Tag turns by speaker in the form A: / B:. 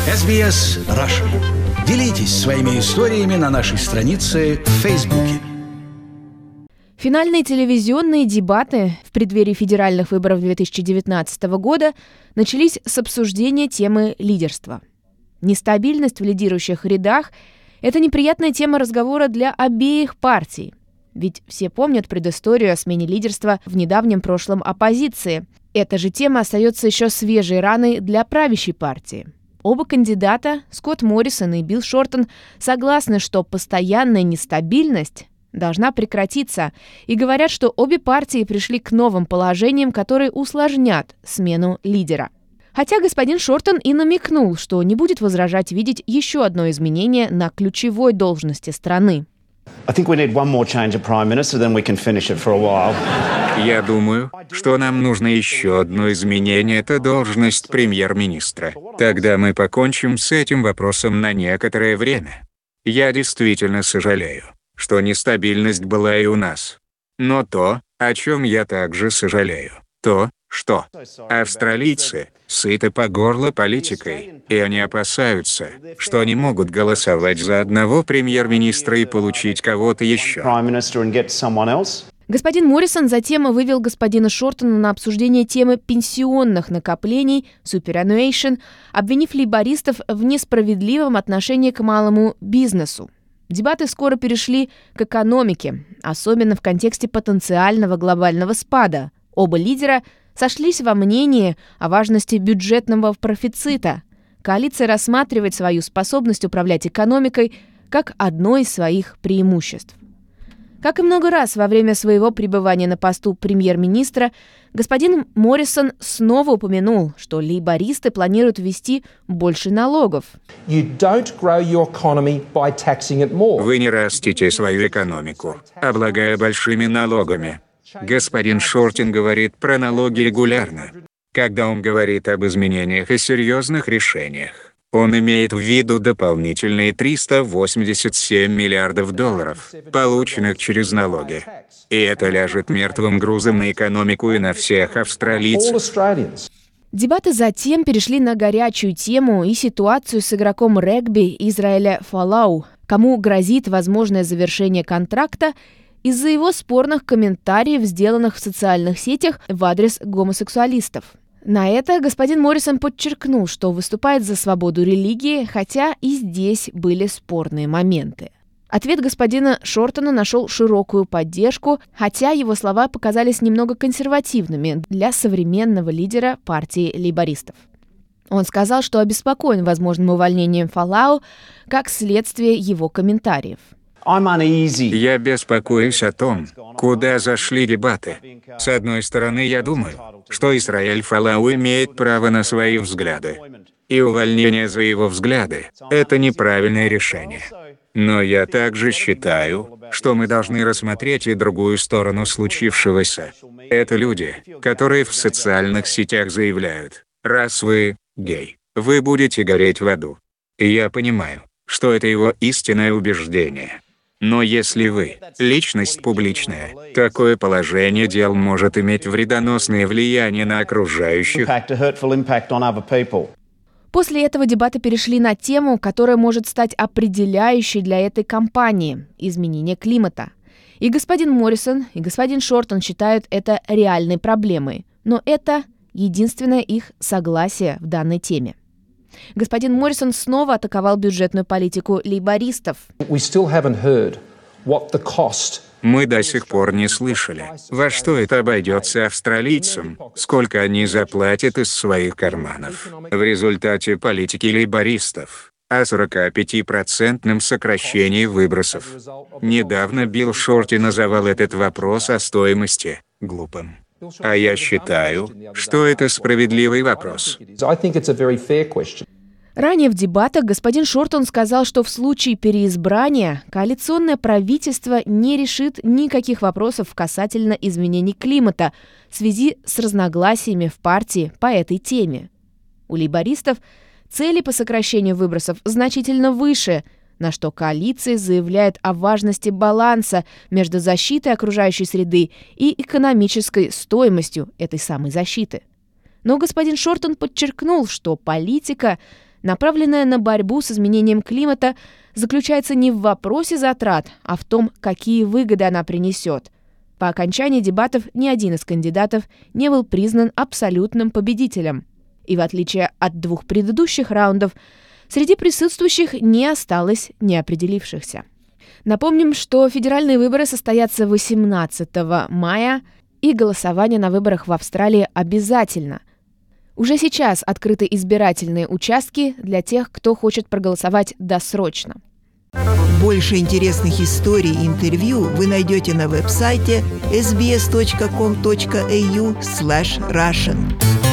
A: SBS Russian. Делитесь своими историями на нашей странице в Фейсбуке.
B: Финальные телевизионные дебаты в преддверии федеральных выборов 2019 года начались с обсуждения темы лидерства. Нестабильность в лидирующих рядах – это неприятная тема разговора для обеих партий. Ведь все помнят предысторию о смене лидерства в недавнем прошлом оппозиции. Эта же тема остается еще свежей раной для правящей партии. Оба кандидата, Скотт Моррисон и Билл Шортон, согласны, что постоянная нестабильность должна прекратиться, и говорят, что обе партии пришли к новым положениям, которые усложнят смену лидера. Хотя господин Шортон и намекнул, что не будет возражать видеть еще одно изменение на ключевой должности страны.
C: Я думаю, что нам нужно еще одно изменение – это должность премьер-министра. Тогда мы покончим с этим вопросом на некоторое время. Я действительно сожалею, что нестабильность была и у нас. Но то, о чем я также сожалею, то, что австралийцы сыты по горло политикой, и они опасаются, что они могут голосовать за одного премьер-министра и получить кого-то еще.
B: Господин Моррисон затем вывел господина Шортона на обсуждение темы пенсионных накоплений superannuation, обвинив лейбористов в несправедливом отношении к малому бизнесу. Дебаты скоро перешли к экономике, особенно в контексте потенциального глобального спада. Оба лидера сошлись во мнении о важности бюджетного профицита. Коалиция рассматривает свою способность управлять экономикой как одно из своих преимуществ. Как и много раз во время своего пребывания на посту премьер-министра, господин Моррисон снова упомянул, что лейбористы планируют ввести больше налогов.
C: Вы не растите свою экономику, облагая большими налогами. Господин Шортон говорит про налоги регулярно. Когда он говорит об изменениях и серьезных решениях, он имеет в виду дополнительные $387 миллиардов, полученных через налоги. И это ляжет мертвым грузом на экономику и на всех австралийцев.
B: Дебаты затем перешли на горячую тему и ситуацию с игроком регби Израиля Фолау, кому грозит возможное завершение контракта из-за его спорных комментариев, сделанных в социальных сетях в адрес гомосексуалистов. На это господин Моррисон подчеркнул, что выступает за свободу религии, хотя и здесь были спорные моменты. Ответ господина Шортона нашел широкую поддержку, хотя его слова показались немного консервативными для современного лидера партии лейбористов. Он сказал, что обеспокоен возможным увольнением Фолау как следствие его комментариев.
C: Я беспокоюсь о том, куда зашли дебаты. С одной стороны, я думаю, что Исраэль Фолау имеет право на свои взгляды. И увольнение за его взгляды – это неправильное решение. Но я также считаю, что мы должны рассмотреть и другую сторону случившегося. Это люди, которые в социальных сетях заявляют: «Раз вы гей, вы будете гореть в аду». И я понимаю, что это его истинное убеждение. Но если вы – личность публичная, такое положение дел может иметь вредоносное влияние на окружающих.
B: После этого дебаты перешли на тему, которая может стать определяющей для этой кампании – изменение климата. И господин Моррисон, и господин Шортон считают это реальной проблемой, но это единственное их согласие в данной теме. Господин Моррисон снова атаковал бюджетную политику лейбористов.
C: Мы до сих пор не слышали, во что это обойдется австралийцам, сколько они заплатят из своих карманов в результате политики лейбористов о 45% сокращении выбросов. Недавно Билл Шортон называл этот вопрос о стоимости глупым. А я считаю, что это справедливый вопрос.
B: Ранее в дебатах господин Шортон сказал, что в случае переизбрания коалиционное правительство не решит никаких вопросов касательно изменений климата в связи с разногласиями в партии по этой теме. У лейбористов цели по сокращению выбросов значительно выше, на что коалиция заявляет о важности баланса между защитой окружающей среды и экономической стоимостью этой самой защиты. Но господин Шортон подчеркнул, что политика направленная на борьбу с изменением климата, заключается не в вопросе затрат, а в том, какие выгоды она принесет. По окончании дебатов ни один из кандидатов не был признан абсолютным победителем. И в отличие от 2 предыдущих раундов, среди присутствующих не осталось неопределившихся. Напомним, что федеральные выборы состоятся 18 мая, и голосование на выборах в Австралии обязательно. Уже сейчас открыты избирательные участки для тех, кто хочет проголосовать досрочно.
D: Больше интересных историй и интервью вы найдете на веб-сайте sbs.com.au/russian.